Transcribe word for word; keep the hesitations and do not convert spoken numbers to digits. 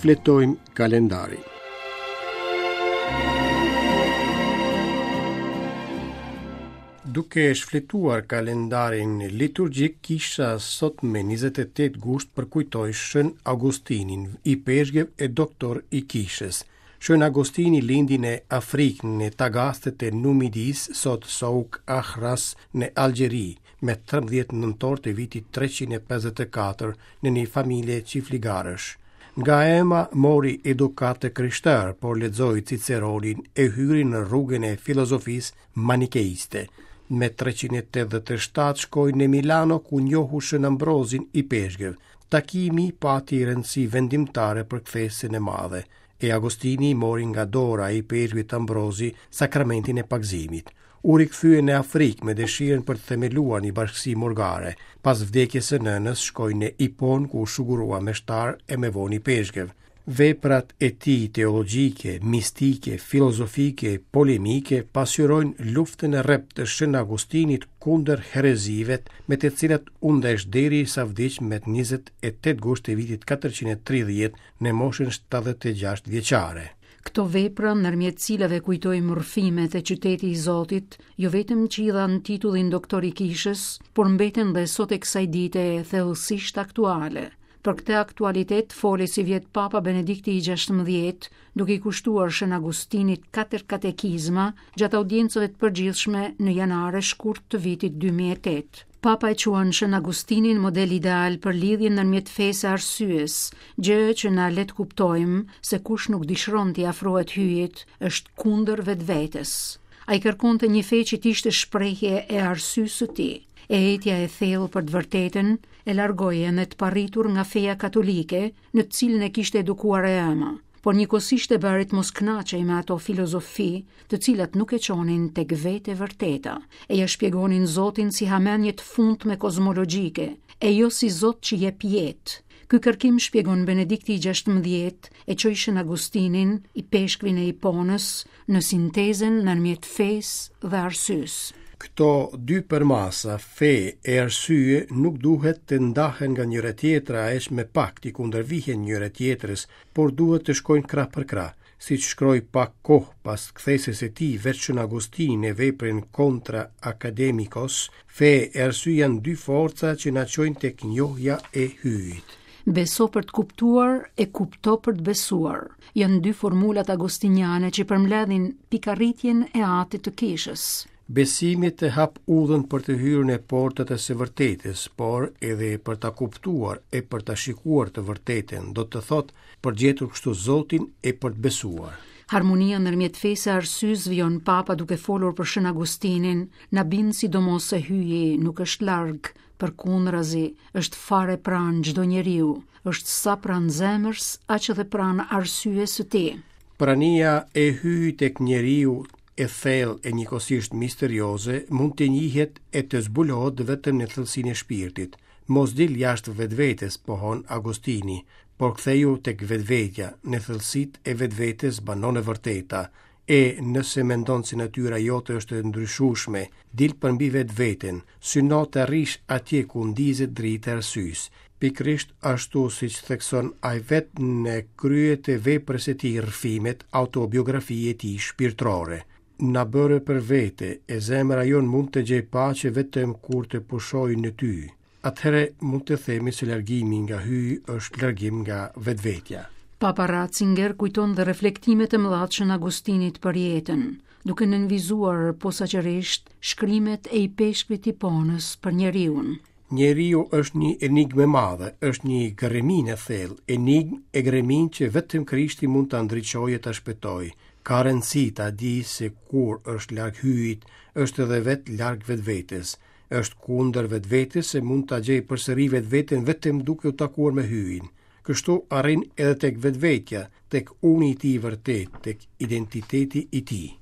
fletojmë kalendarin. Duke shfletuar kalendarin liturgjik, kisha sot me njëzet e tetë gusht përkujtoj Shën Augustinin i Peshqev e doktor i kishës. Shën Agostini lindi në Afrikë në tagastet e Numidis, sot Souk Ahras në Algjeri, me trembëdhjetë nëntor të vitit treqind e pesëdhjetë e katër në një familje qifligarësh. Nga ema mori edukate krishterë, por lexoi Ciceronin e hyri në rrugën e filozofisë manikeiste. Me treqind e tetëdhjetë e shtatë shkoi në Milano ku njohu Shën Ambrozin i Peshqev. Takimi pati rëndësi vendimtare për kthesën e madhe, e Agostini mori nga dora i Peshqvit Ambrozi sakramentin e pagëzimit. U rikthye në Afrikë me dëshirën për të themeluar një bashkësi morgare. Pas vdekjes së nënës shkoi në Ipon ku u shugurua me shtar e me voni Peshqev. Veprat e tij teologjike, mistike, filozofike, polemike pasqyrojnë luftën e rreptë të Shën Agustinit kundër herezive, me të cilat u ndesh deri sa vdiq me njëzet e tetë gusht të vitit katërqind e tridhjetë në moshën shtatëdhjetë e gjashtë vjeçare. Këto vepra, nërmjet cilave kujtojmë rrëfimet e qyteti i Zotit, jo vetëm që i dhanë titullin doktor i kishës, por mbeten dhe sot e kësaj dite e thellësisht aktuale. Për këtë aktualitet foli si vjet Papa Benedikti i gjashtëmbëdhjetë, duke i kushtuar Shën Agustinit katër katekizma gjatë audiencave të përgjithshme në janar e shkurt të vitit dy mijë e tetë. Papa e quan Shën Agustinin model ideal për lidhjen ndërmjet fesë e arsyes, gjë që na let kuptojmë se kush nuk dëshiron t'i afrohet hyjit është kundër vetvetes. Ai kërkonte një fe që t'ishte shprehje e arsyesë së tij. E etja e thellë për të vërtetën e largoje në të paritur nga feja katolike në të cilën e kishte edukuar e ema, por njëkohësisht e bërit mos kënaqej me ato filozofi të cilat nuk e qonin tek vetë e vërteta, e ja shpjegonin Zotin si hamenje të fundme kozmologjike, e jo si Zot që jep jetë. Ky kërkim shpjegon Benedikti i gjashtëmbëdhjetë e çoi Shën Agustinin i Peshkvin e Iponës në sintezën ndërmjet fesë dhe arsyesë. Këto dy përmasa, fe e arsye, nuk duhet të ndahen nga njëra tjetra aq me pak t'i kundërvihen njëra tjetrës, por duhet të shkojnë krah për krah. Siç shkroi pak kohë pas kthesës së tij veç Shën Agustin e veprin Contra Academicos, fe e arsye janë dy forca që na çojnë tek njohja e hyjit. Beso për të kuptuar e kupto për të besuar. Janë dy formulat agostiniane që përmbledhin pikarritjen e atit të kishës. Besimi të hap udhën për të hyrë në portat e së vërtetës, por edhe për ta kuptuar e për ta shikuar të vërtetën, do të thotë për gjetur kështu Zotin e për të besuar. Harmonia ndërmjet fesë e arsyes vjon Papa duke folur për Shën Agustinin, na bind sidomos se hyji nuk është larg, përkundrazi është fare pranë çdo njeriu, është sa pranë zemrës, aq edhe pranë arsyes së tij. Prania e hyjit tek njeriu e thellë e njëkohësisht misterioze mund të njihet e të zbulohet vetëm në thellësinë e shpirtit. Mos dil jashtë vetvetes, pohon Agostini, por ktheju tek vetvetja, në thellësitë e vetvetes banon e vërteta, e nëse mendon se natyra jote është e ndryshueshme, dil përmbi vetveten, syno të arrish atje ku ndizet drita e arsyes. Pikrisht ashtu siç thekson ai vetë në kryet e veprës së tij rrëfimet, autobiografie e tij shpirtërore. Na bëre për vete, e zemra jon mund të gjej paqe vetëm kur të pushoj në ty. Atëherë mund të themi se largimi nga hyji është largim nga vetvetja. Papa Ratzinger kujton dhe reflektimet e mëdha të Shën Agustinit për jetën, duke nënvizuar posaçërisht shkrimet e i Peshkvit Iponës për njeriun. Njeriu është një enigmë e madhe, është një gërëmin e thellë, enigmë e gërëmin që vetëm Krishti mund ta ndriçojë e ta shpëtojë. Ka rëndësi ta di se kur është larg hyjit, është edhe vetë larg vetvetes. Është kundër vetvetes se mund ta gjej përsëri vetveten vetëm duke u takuar me hyjin. Kështu arrin edhe tek vetvetja, tek uni i tij vërtet, tek identiteti i tij.